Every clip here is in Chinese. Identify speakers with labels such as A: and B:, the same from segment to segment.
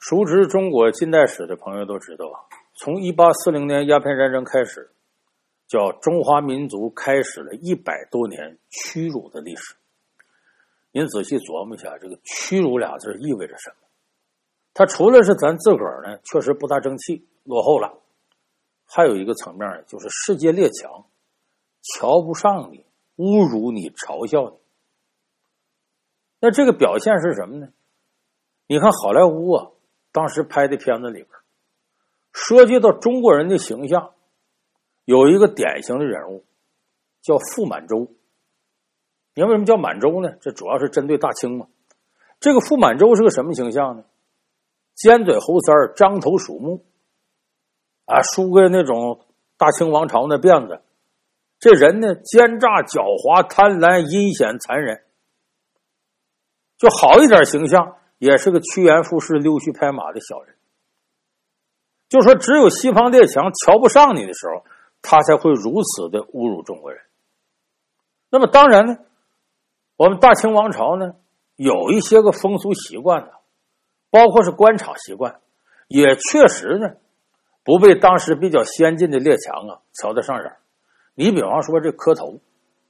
A: 熟知中国近代史的朋友都知道啊，从1840年鸦片战争开始，叫中华民族开始了100多年屈辱的历史。您仔细琢磨一下，这个屈辱俩字意味着什么？它除了是咱自个儿呢确实不大争气落后了，还有一个层面就是世界列强瞧不上你，侮辱你，嘲笑你。那这个表现是什么呢？你看好莱坞啊，当时拍的片子里边涉及到中国人的形象，有一个典型的人物叫傅满洲。你看为什么叫满洲呢？这主要是针对大清嘛。这个傅满洲是个什么形象呢？尖嘴猴腮儿，獐头鼠目啊，梳个那种大清王朝那辫子。这人呢，奸诈狡猾、贪婪、阴险、残忍。就好一点形象，也是个趋炎附势、溜须拍马的小人。就说只有西方列强瞧不上你的时候，他才会如此的侮辱中国人。那么当然呢，我们大清王朝呢，有一些个风俗习惯呢，包括是官场习惯，也确实呢，不被当时比较先进的列强啊瞧得上眼。你比方说这磕头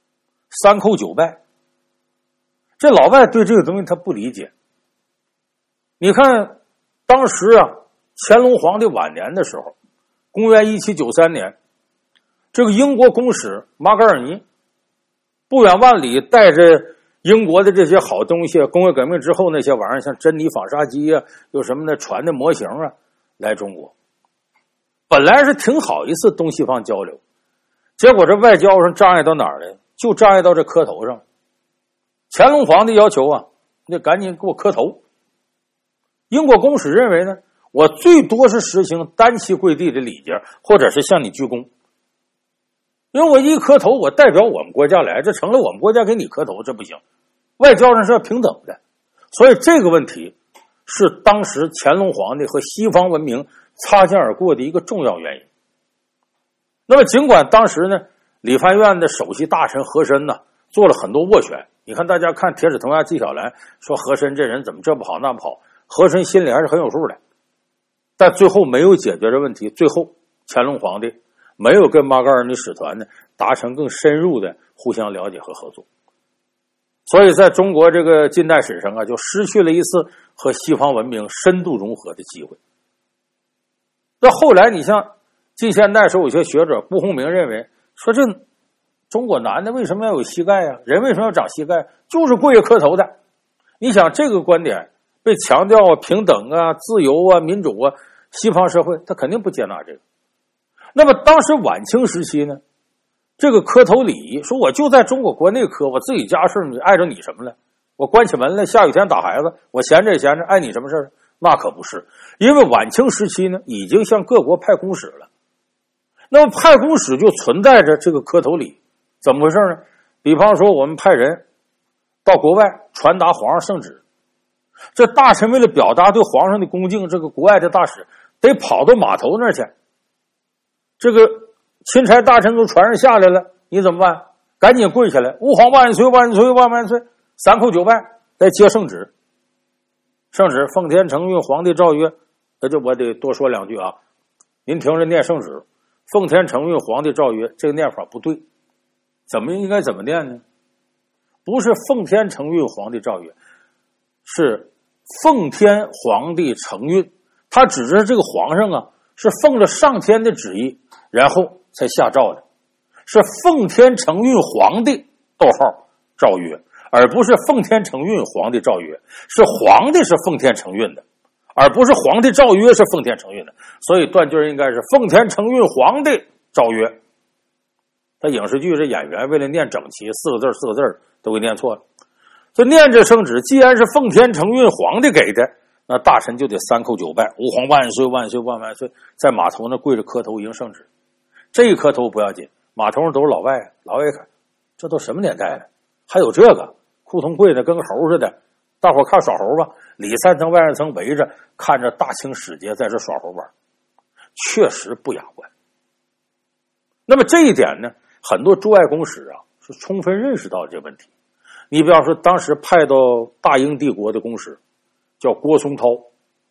A: ，3叩9拜，这老外对这个东西他不理解。你看当时啊，乾隆皇帝晚年的时候，公元1793年，这个英国公使马格尔尼不远万里带着英国的这些好东西，工业革命之后那些玩意儿，像珍妮纺纱机啊，有什么的船的模型啊，来中国。本来是挺好一次东西方交流，结果这外交上障碍到哪儿了？就障碍到这磕头上。乾隆皇帝要求啊，你得赶紧给我磕头。英国公使认为呢，我最多是实行单膝跪地的礼节，或者是向你鞠躬。因为我一磕头，我代表我们国家来，这成了我们国家给你磕头，这不行。外交上是要平等的，所以这个问题是当时乾隆皇帝和西方文明擦肩而过的一个重要原因。那么尽管当时呢，理藩院的首席大臣和珅呢做了很多斡旋，你看大家看铁齿铜牙纪晓岚说和珅这人怎么这不好那不好，和珅心里还是很有数的，但最后没有解决这问题。最后乾隆皇帝没有跟马格尔尼使团呢达成更深入的互相了解和合作，所以在中国这个近代史上啊，就失去了一次和西方文明深度融合的机会。那后来你像近现代时候，有些学者顾鸿铭认为说，这中国男的为什么要有膝盖啊？人为什么要长膝盖？就是跪着磕头的。你想这个观点被强调啊，平等啊，自由啊，民主啊，西方社会他肯定不接纳这个。那么当时晚清时期呢，这个磕头礼仪，说我就在中国国内磕，我自己家事你碍着你什么了？我关起门来，下雨天打孩子，我闲着也闲着，碍你什么事？那可不是，因为晚清时期呢，已经向各国派公使了。那么派公使就存在着这个磕头礼，怎么回事呢？比方说我们派人到国外传达皇上圣旨，这大臣为了表达对皇上的恭敬，这个国外的大使得跑到码头那儿去。这个钦差大臣从船上下来了，你怎么办？赶紧跪下来，吾皇万岁万岁万万岁，3叩9拜，再接圣旨。圣旨奉天承运，皇帝诏曰，这我得多说2句啊。您听着念圣旨，奉天承运，皇帝诏曰，这个念法不对，应该怎么念呢？不是奉天承运，皇帝诏曰，是奉天皇帝承运，他指着这个皇上啊，是奉了上天的旨意，然后才下诏的，是奉天承运皇帝诏曰，而不是奉天承运皇帝诏曰，是皇帝是奉天承运的，而不是皇帝诏曰是奉天承运的。所以断句应该是奉天承运皇帝诏曰。他影视剧这演员为了念整齐，4个字都给念错了。所以念这圣旨，既然是奉天承运皇帝给的，那大臣就得3叩9拜，吾皇万岁万岁万万岁，在码头那跪着磕头迎圣旨。这一磕头不要紧，码头上都是老外，老外一看这都什么年代了，还有这个裤头跪的跟个猴似的，大伙看耍猴吧，里3层外2层围着看着大清使节在这耍猴玩，确实不雅观。那么这一点呢，很多驻外公使啊是充分认识到这个问题。你比方说当时派到大英帝国的公使叫郭松涛，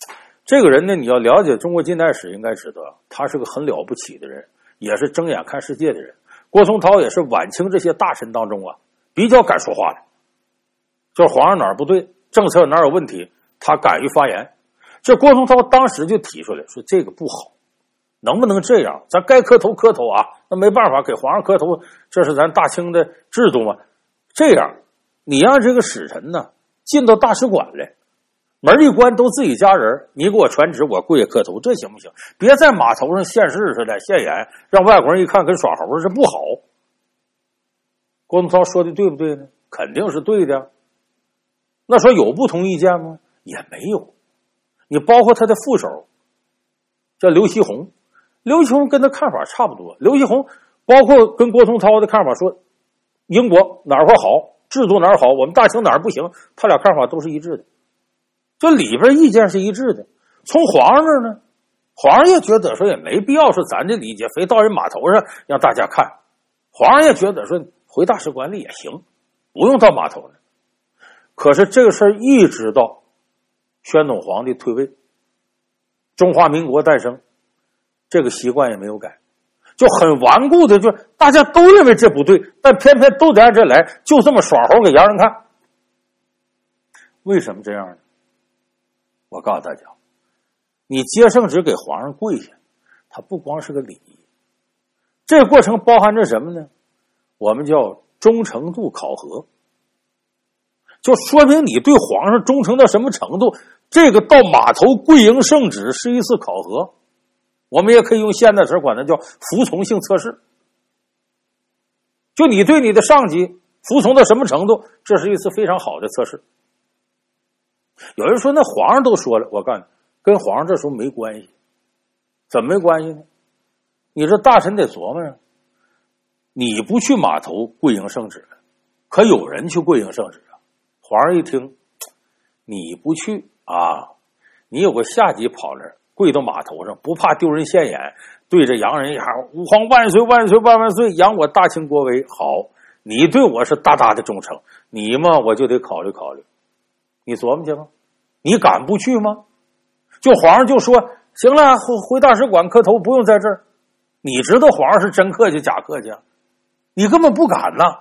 A: 这个人呢，你要了解中国近代史，应该知道他是个很了不起的人，也是睁眼看世界的人。郭松涛也是晚清这些大臣当中啊比较敢说话的，就是皇上哪儿不对，政策哪儿有问题，他敢于发言。这郭松涛当时就提出来说这个不好，能不能这样？咱该磕头磕头啊，那没办法，给皇上磕头，这是咱大清的制度嘛。这样，你让这个使臣呢进到大使馆来，门一关都自己家人，你给我传旨，我跪下磕头，这行不行？别在码头上现世似的现眼，让外国人一看跟耍猴似的，不好。郭松涛说的对不对呢？肯定是对的。那说有不同意见吗？也没有。你包括他的副手叫刘锡鸿，刘锡鸿跟他看法差不多。刘锡鸿包括跟郭松涛的看法说，英国哪儿好，制度哪儿好，我们大清哪儿不行，他俩看法都是一致的。这里边意见是一致的。从皇上那儿呢，皇上也觉得说也没必要说咱这理解非到人码头上让大家看，皇上也觉得说回大使馆里也行，不用到码头了。可是这个事儿一直到宣统皇帝退位，中华民国诞生，这个习惯也没有改，就很顽固的，就大家都认为这不对，但偏偏都得按这来，就这么耍猴给洋人看。为什么这样呢？我告诉大家，你接圣旨给皇上跪下，它不光是个礼仪，这个过程包含着什么呢？我们叫忠诚度考核，就说明你对皇上忠诚到什么程度。这个到码头跪迎圣旨是一次考核，我们也可以用现代词管它叫服从性测试。就你对你的上级服从到什么程度，这是一次非常好的测试。有人说那皇上都说了，我告诉你，跟皇上这时候没关系。怎么没关系呢？你这大臣得琢磨呀，你不去码头跪迎圣旨，可有人去跪迎圣旨啊。皇上一听，你不去啊，你有个下级跑那儿跪到码头上，不怕丢人现眼，对着洋人一喊吾皇万岁万岁万万岁，扬我大清国威。好，你对我是大大的忠诚，你嘛我就得考虑考虑。你琢磨去吧，你敢不去吗？就皇上就说行了，回大使馆磕头，不用在这儿。你知道皇上是真客气假客气啊，你根本不敢呐。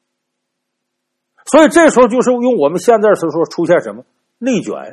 A: 所以这时候就是用我们现在所说出现什么内卷，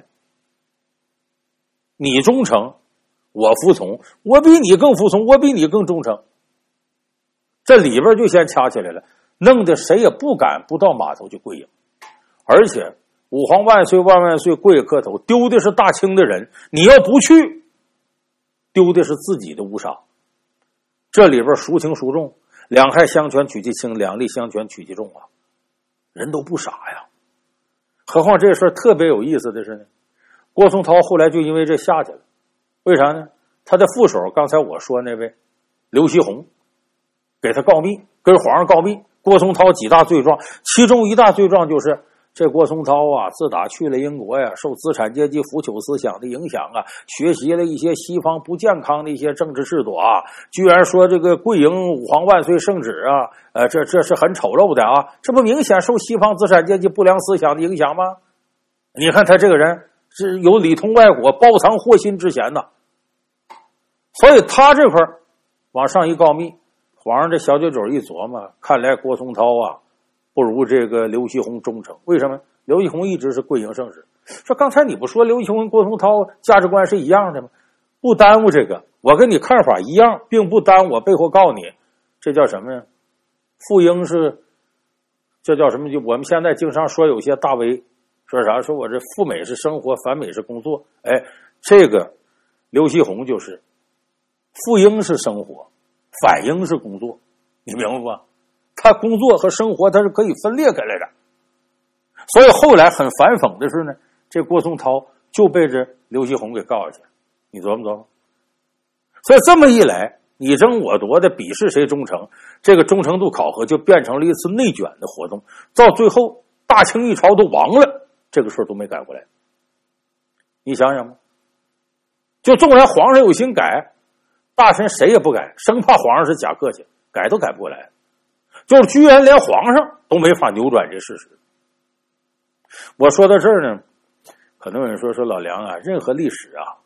A: 你忠诚我服从，我比你更服从，我比你更忠诚，这里边就先掐起来了，弄得谁也不敢不到码头去跪迎。而且吾皇万岁万万岁跪磕头，丢的是大清的人，你要不去，丢的是自己的乌纱。这里边孰轻孰重，两害相权取其轻，两利相权取其重啊，人都不傻呀。何况这事特别有意思的是呢，郭松涛后来就因为这下去了。为啥呢？他的副手刚才我说那位刘锡鸿给他告密，跟皇上告密，郭松涛几大罪状，其中一大罪状就是这郭松涛啊，自打去了英国呀，受资产阶级腐朽思想的影响啊，学习了一些西方不健康的一些政治制度啊，居然说这个跪迎吾皇万岁圣旨啊，这是很丑陋的啊，这不明显受西方资产阶级不良思想的影响吗？你看他这个人是有里通外国、包藏祸心之嫌呐。所以他这块往上一告密，皇上这小九九一琢磨，看来郭松涛啊不如这个刘锡鸿忠诚。为什么？刘锡鸿一直是跪迎圣旨。说刚才你不说刘锡鸿跟郭松涛价值观是一样的吗？不耽误这个，我跟你看法一样，并不耽误我背后告你。这叫什么呀？傅英是，这叫什么？就我们现在经常说有些大 V 说啥？说我这赴美是生活，反美是工作。哎，这个刘锡鸿就是赴英是生活，反英是工作，你明白吧？他工作和生活他是可以分裂开来的。所以后来很反讽的是呢，这郭松涛就被这刘锡鸿给告下去，你琢磨琢磨。所以这么一来，你争我夺的比试谁忠诚，这个忠诚度考核就变成了一次内卷的活动，到最后大清一朝都亡了，这个事都没改过来。你想想吧，就纵然皇上有心改，大臣谁也不改，生怕皇上是假客气，改都改不过来。就是居然连皇上都没法扭转这事实。我说到这儿呢，可能有人说老梁啊，任何历史啊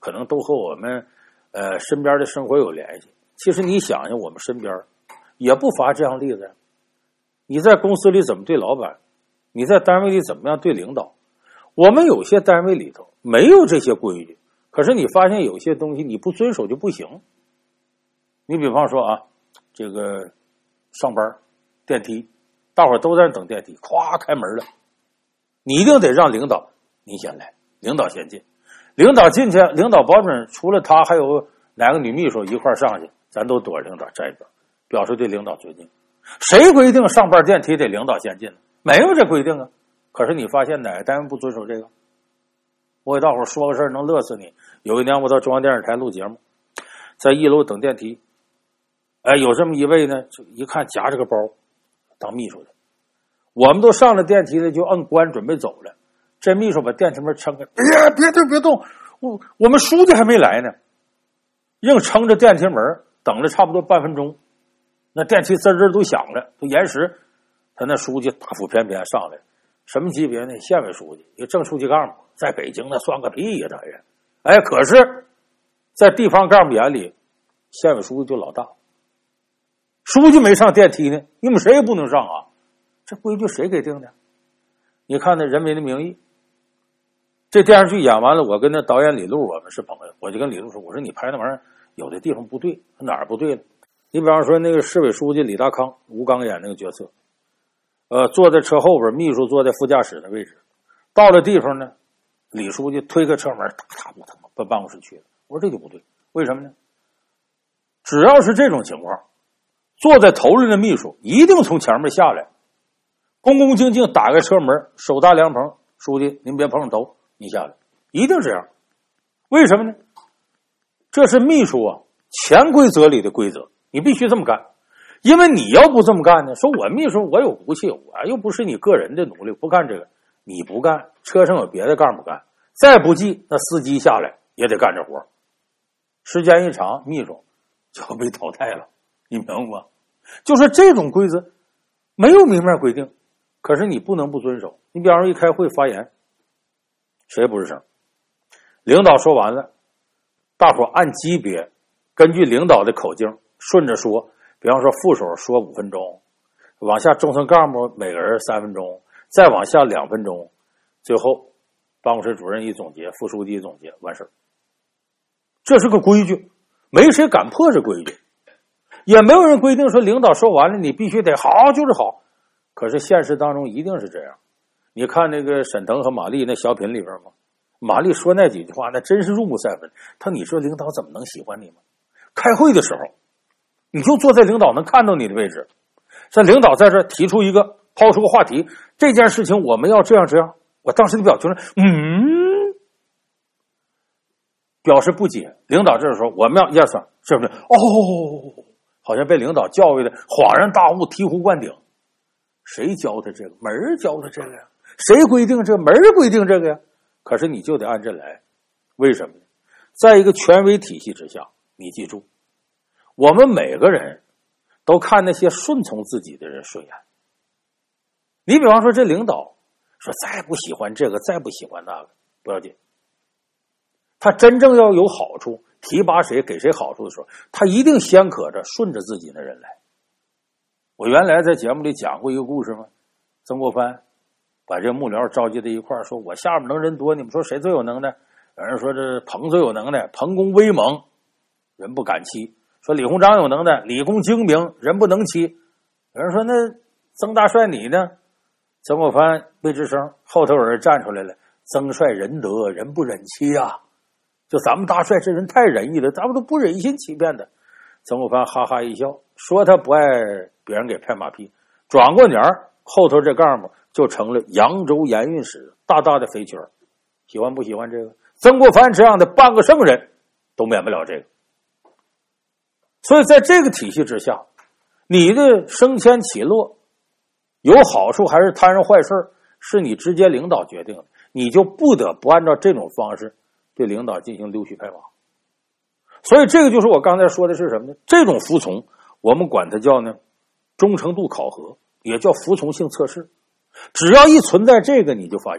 A: 可能都和我们身边的生活有联系。其实你想想，我们身边也不乏这样例子。你在公司里怎么对老板，你在单位里怎么样对领导。我们有些单位里头没有这些规矩，可是你发现有些东西你不遵守就不行。你比方说啊，这个上班电梯，大伙都在那等电梯，咵开门了，你一定得让领导你先来，领导先进，领导进去，领导保准除了他还有哪个女秘书一块上去，咱都躲着领导站一边，表示对领导尊敬。谁规定上班电梯得领导先进呢？没有这规定啊。可是你发现哪个单位不遵守这个？我给大伙说个事儿能乐死你。有一年我到中央电视台录节目，在1楼等电梯，有这么一位呢，就一看夹着个包当秘书的。我们都上了电梯了，就按关准备走了，这秘书把电梯门撑开，别动，我们书记还没来呢，硬撑着电梯门等了差不多半分钟，那电梯滋滋都响了，都延时。他那书记大腹便便上来，什么级别呢？县委书记，一个正书记干部，在北京那算个屁呀，他人。可是在地方干部眼里，县委书记就老大。书记没上电梯呢，你们谁也不能上啊！这规矩谁给定的？你看那《人民的名义》这电视剧演完了，我跟那导演李路我们是朋友，我就跟李路说，我说你拍那玩意儿有的地方不对，哪儿不对了？你比方说那个市委书记李大康，吴刚演那个角色，坐在车后边，秘书坐在副驾驶的位置。到了地方呢，李书记推开车门，踏奔办公室去了。我说这就不对，为什么呢？只要是这种情况，坐在头上的秘书一定从前面下来，恭恭敬敬打开车门，手搭凉棚，书记您别碰上头，你下来，一定这样。为什么呢？这是秘书啊潜规则里的规则，你必须这么干。因为你要不这么干呢，说我秘书我有骨气，我又不是你个人的努力，不干这个，你不干，车上有别的干部干，再不济那司机下来也得干这活，时间一长，秘书就要被淘汰了，你明白吗？就是这种规则没有明面规定，可是你不能不遵守。你比方说一开会发言，谁不是声？领导说完了，大伙按级别，根据领导的口径顺着说。比方说副手说5分钟，往下中层干部每个人3分钟，再往下2分钟，最后办公室主任一总结，副书记一总结，完事儿。这是个规矩，没谁敢破这规矩，也没有人规定说领导说完了你必须得好就是好。可是现实当中一定是这样。你看那个沈腾和马丽那小品里边嘛，马丽说那几句话那真是入木三分。他你说领导怎么能喜欢你吗？开会的时候你就坐在领导能看到你的位置，这领导在这提出抛出个话题，这件事情我们要这样，我当时的表情是表示不解。领导这时候我们要yes sir，是不是？好像被领导教育的恍然大悟，醍醐灌顶。谁教他这个？门儿教他这个呀？谁规定这个？门儿规定这个呀？可是你就得按这来，为什么呢？在一个权威体系之下，你记住，我们每个人都看那些顺从自己的人顺眼。你比方说这领导说再不喜欢这个，再不喜欢那个，不要紧。他真正要有好处，提拔谁给谁好处的时候，他一定先可着顺着自己的人来。我原来在节目里讲过一个故事嘛，曾国藩把这幕僚召集在一块说我下面能人多，你们说谁最有能耐？有人说这彭最有能耐，彭公威猛，人不敢欺。说李鸿章有能耐，李公精明，人不能欺。有人说那曾大帅你呢？曾国藩没吱声，后头有人站出来了，曾帅仁德，人不忍欺啊。就咱们大帅这人太仁义了，咱们都不忍心欺骗他。曾国藩哈哈一笑，说他不爱别人给拍马屁。转过年后头这干部就成了扬州盐运使，大大的肥缺。喜欢不喜欢这个？曾国藩这样的半个圣人都免不了这个。所以在这个体系之下，你的升迁起落有好处还是摊上坏事，是你直接领导决定的，你就不得不按照这种方式对领导进行溜须拍马。所以这个就是我刚才说的是什么呢？这种服从我们管它叫呢忠诚度考核，也叫服从性测试。只要一存在这个，你就发现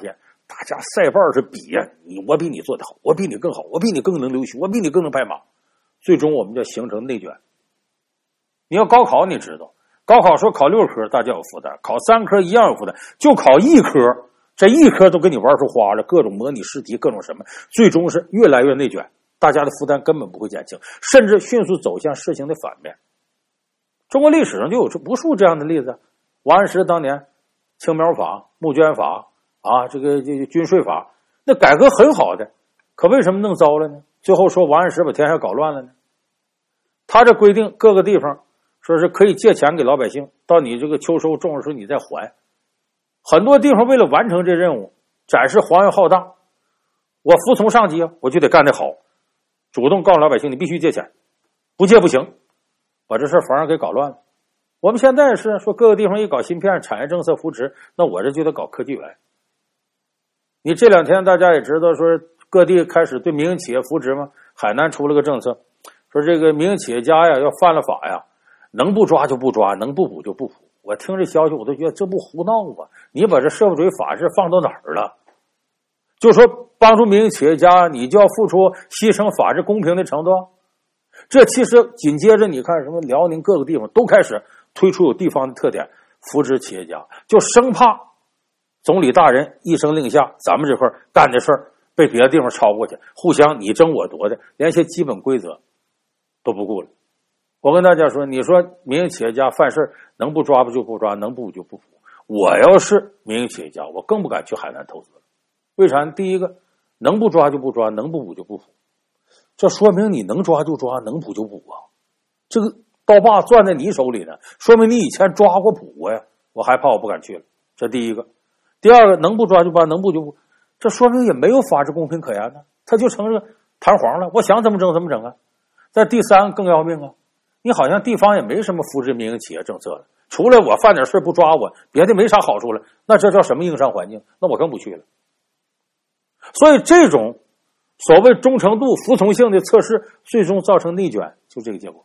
A: 大家赛报是比呀，我比你做得好，我比你更好，我比你更能留学，我比你更能拍马，最终我们就形成内卷。你要高考，你知道，高考说考6科大家有负担，考3科一样有负担，就考1科，这1科都给你玩出花了，各种模拟试题，各种什么，最终是越来越内卷，大家的负担根本不会减轻，甚至迅速走向事情的反面。中国历史上就有无数这样的例子，王安石当年青苗法、募捐法啊，这个军税法，那改革很好的，可为什么弄糟了呢？最后说王安石把天下搞乱了呢？他这规定各个地方说是可以借钱给老百姓，到你这个秋收种的时候你再还。很多地方为了完成这任务，展示皇权浩荡，我服从上级啊，我就得干得好，主动告诉老百姓你必须借钱，不借不行，把这事反而给搞乱了。我们现在是说各个地方一搞芯片产业政策扶持，那我这就得搞科技园。你这2天大家也知道说各地开始对民营企业扶持吗？海南出了个政策，说这个民营企业家呀要犯了法呀，能不抓就不抓，能不捕就不捕。我听这消息我都觉得这不胡闹吧？你把这社会主义法治放到哪儿了？就说帮助民营企业家，你就要付出牺牲法治公平的程度。这其实紧接着你看什么辽宁各个地方都开始推出有地方的特点，扶持企业家，就生怕总理大人一声令下，咱们这块干的事儿被别的地方超过去，互相你争我夺的，连些基本规则都不顾了。我跟大家说，你说民营企业家犯事能不抓不就不抓，能不就不捕。我要是民营企业家，我更不敢去海南投资了。为啥？第一个，能不抓就不抓，能不捕就不捕，这说明你能抓就抓，能捕就捕啊。这个刀把攥在你手里呢，说明你以前抓过捕过呀。我害怕，我不敢去了。这第一个。第二个，能不抓就抓，能捕就捕，这说明也没有法治公平可言呢，他就成这个弹簧了，我想怎么整怎么整啊。再第三个更要命啊，你好像地方也没什么扶持民营企业政策了，除了我犯点事不抓我，别的没啥好处了，那这叫什么营商环境？那我更不去了。所以这种所谓忠诚度、服从性的测试，最终造成内卷，就这个结果。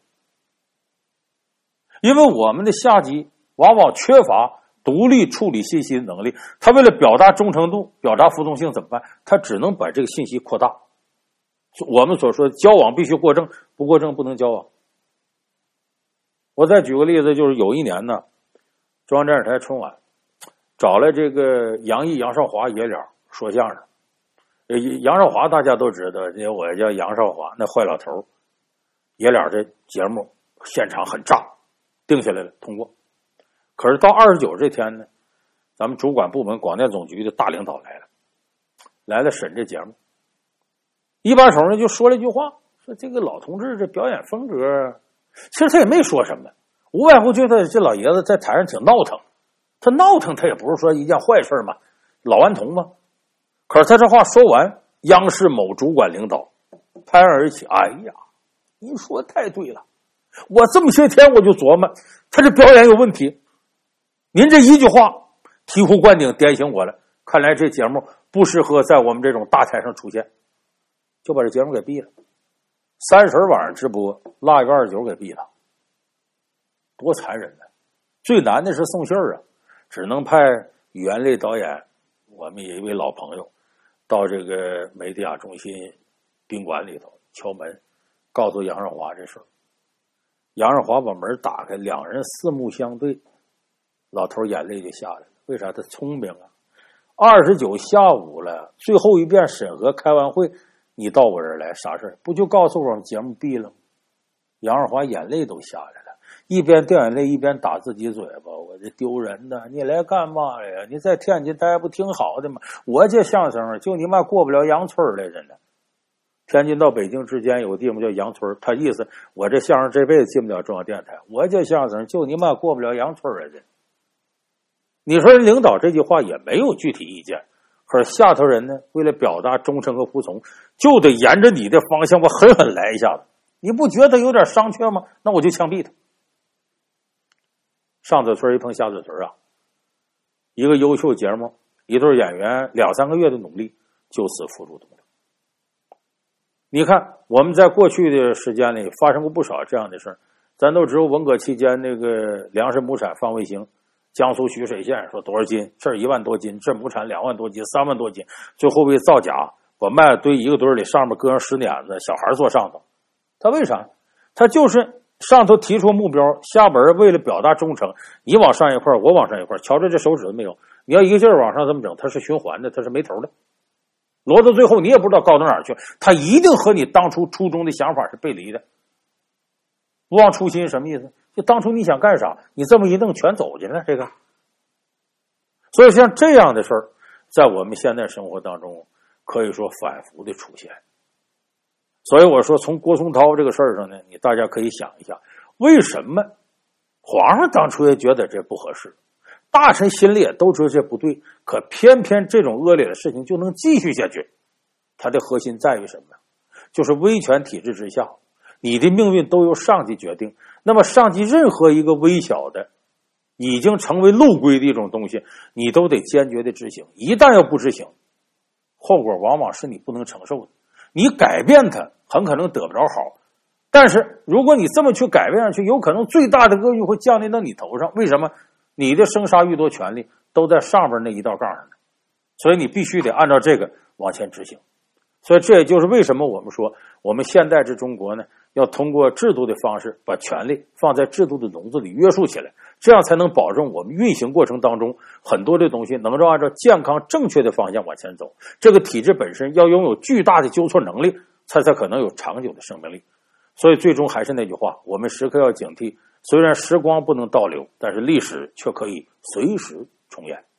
A: 因为我们的下级往往缺乏独立处理信息的能力，他为了表达忠诚度、表达服从性怎么办？他只能把这个信息扩大。我们所说的交往必须过正，不过正不能交往。我再举个例子，就是有一年呢，中央电视台春晚找来这个杨毅、杨少华爷俩说相声。杨少华大家都知道，因为我叫杨少华，那坏老头，爷俩这节目现场很炸，定下来了，通过。可是到29这天呢，咱们主管部门广电总局的大领导来了审这节目。一把手呢就说了一句话，说这个老同志这表演风格，其实他也没说什么，无外乎觉得这老爷子在台上挺闹腾，他闹腾他也不是说一件坏事嘛，老顽童嘛。可是他这话说完，央视某主管领导拍案而起，哎呀，您说太对了，我这么些天我就琢磨他这表演有问题，您这一句话醍醐灌顶，点醒我了，看来这节目不适合在我们这种大台上出现，就把这节目给毙了。30晚上直播，落一个29给毙了，多残忍呢！最难的是送信儿啊，只能派语言类导演，我们有一位老朋友到这个美迪亚中心宾馆里头敲门，告诉杨少华这事儿。杨少华把门打开，两人四目相对，老头眼泪就下来了。为啥？他聪明啊！29下午了，最后一遍审核开完会，你到我这儿来啥事？不就告诉我们节目毙了吗？杨少华眼泪都下来了，一边掉眼泪一边打自己嘴巴，我这丢人呢！你来干嘛呀？你在天津待不挺好的吗？我这相声就你妈过不了杨村来着呢。天津到北京之间有个地方叫杨村，他意思我这相声这辈子进不了中央电视台，我这相声就你妈过不了杨村来着。你说人领导这句话也没有具体意见，可是下头人呢，为了表达忠诚和服从，就得沿着你的方向我狠狠来一下子。你不觉得有点商榷吗？那我就枪毙他。上嘴唇一碰下嘴唇啊，一个优秀节目，一对演员2-3个月的努力就此付诸东流。你看我们在过去的时间里发生过不少这样的事儿，咱都知道文革期间那个粮食亩产放卫星， 江苏徐水县说多少斤，这儿1万多斤，这亩产2万多斤，3万多斤，最后为造假，把麦子堆一个堆里，上面搁上石碾子，小孩坐上头。他为啥？他就是上头提出目标，下边为了表达忠诚，你往上一块，我往上一块，瞧着这手指头没有？你要一个劲儿往上这么整，它是循环的，它是没头的。摞到最后你也不知道高到哪儿去，它一定和你当初初衷的想法是背离的。不忘初心什么意思？就当初你想干啥，你这么一弄全走进了这个。所以像这样的事儿，在我们现在生活当中可以说反复的出现。所以我说从郭松涛这个事儿上呢，你大家可以想一下，为什么皇上当初也觉得这不合适，大臣心里也都知道这不对，可偏偏这种恶劣的事情就能继续下去。它的核心在于什么？就是威权体制之下，你的命运都由上级决定，那么上级任何一个微小的已经成为漏规的一种东西，你都得坚决的执行。一旦要不执行，后果往往是你不能承受的。你改变它很可能得不着好，但是如果你这么去改变上去，有可能最大的恶运会降临到你头上。为什么？你的生杀予夺权利都在上边那一道杠上呢，所以你必须得按照这个往前执行。所以这也就是为什么我们说我们现代之中国呢，要通过制度的方式把权力放在制度的笼子里约束起来，这样才能保证我们运行过程当中很多的东西能够按照健康正确的方向往前走。这个体制本身要拥有巨大的纠错能力，才可能有长久的生命力。所以最终还是那句话，我们时刻要警惕，虽然时光不能倒流，但是历史却可以随时重演。